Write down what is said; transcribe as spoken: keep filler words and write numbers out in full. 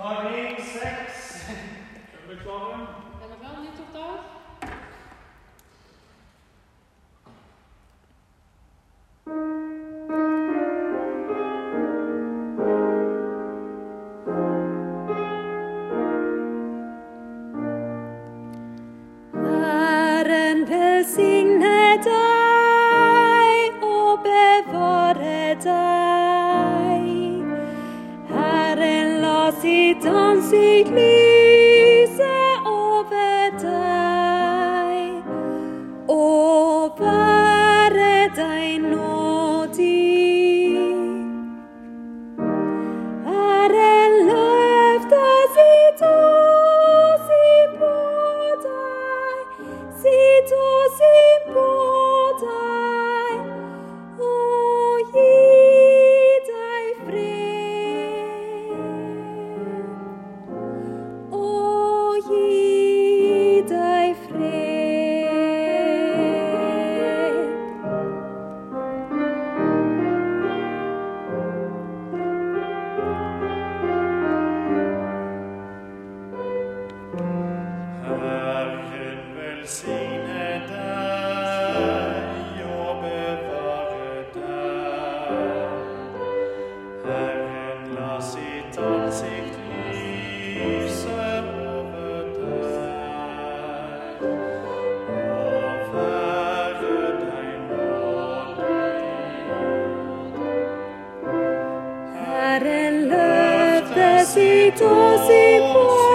Tagning seks. Er vi klare? Er vi klare? Nytt oppdrag? Herren velsigne deg og bevare deg. Herren la sitt ansikt lyse over deg og være deg nådig. Herren løfte sitt åsyn på deg, sitt åsyn på deg, og gi deg fred. Og gi deg fred. Herren velsigne deg og bevare deg. Herren la sitt ansikt lyse over deg og være deg nådig. Herren løfte sitt åsyn på